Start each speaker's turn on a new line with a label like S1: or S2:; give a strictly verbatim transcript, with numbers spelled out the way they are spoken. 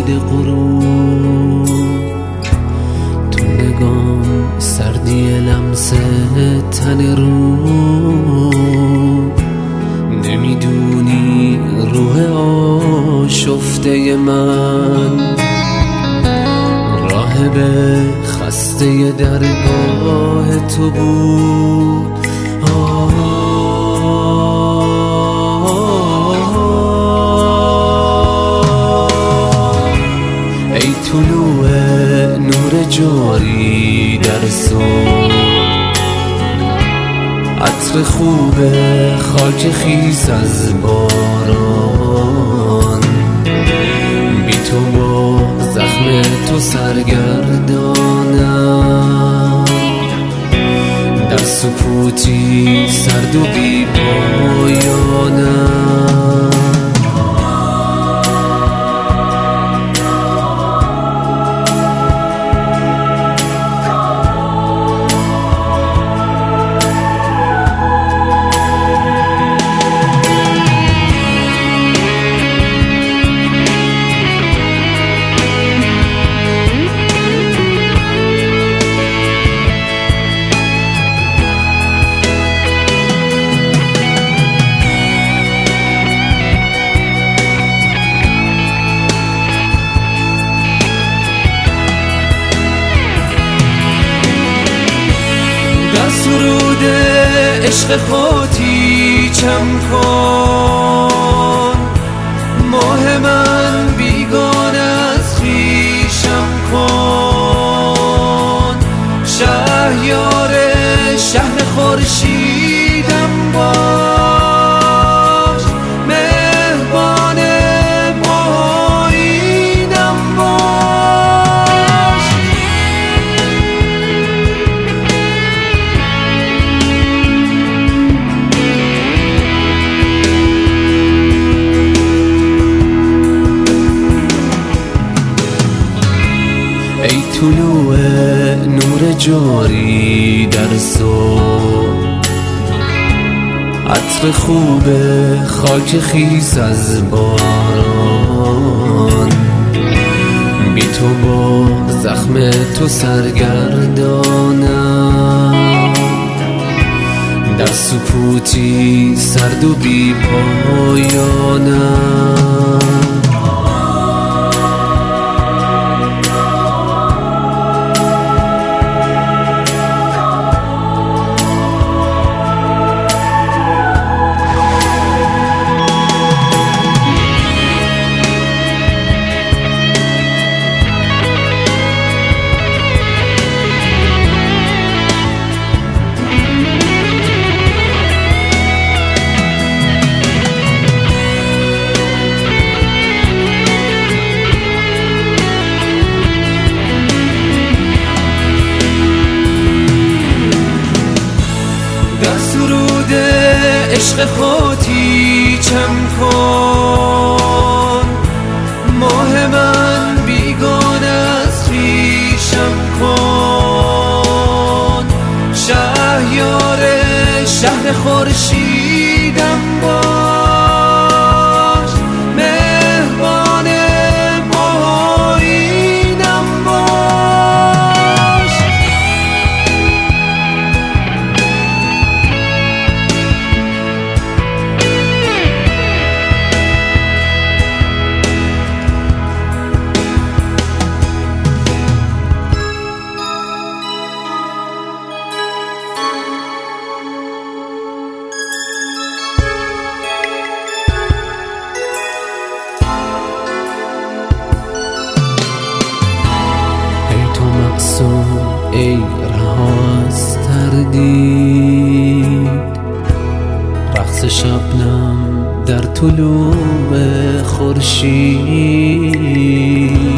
S1: خورشید غروب، تو نگام سردی لمس تن رو، نمیدونی روح آشفته من راه به خسته درگاه تو بود. ای طلوع نور جاری در صبح، عطر خوب خاک خیس از باران، بی تو با زخم تو سرگردانم، در سکوتی سرد و بی پایانم. سرود عشق خودی چم کن، ماه من بیگانه از خویشم کن، شهریار شهر خورشیدم باش، مهربان پایینم باش. ای طلوع نور جاری در صبح، عطر خوب خاک خیس از باران، بی تو با زخم تو سرگردانم، در سکوتی سرد و بی پایانم. سرود عشق خودی چم کن، ماه من بیگانه از خویشم کن، شهریار شهر خورشیدم باش، مهربان پایینم باش. ای رها از تردید، رقص شبنم در طلوع خورشید،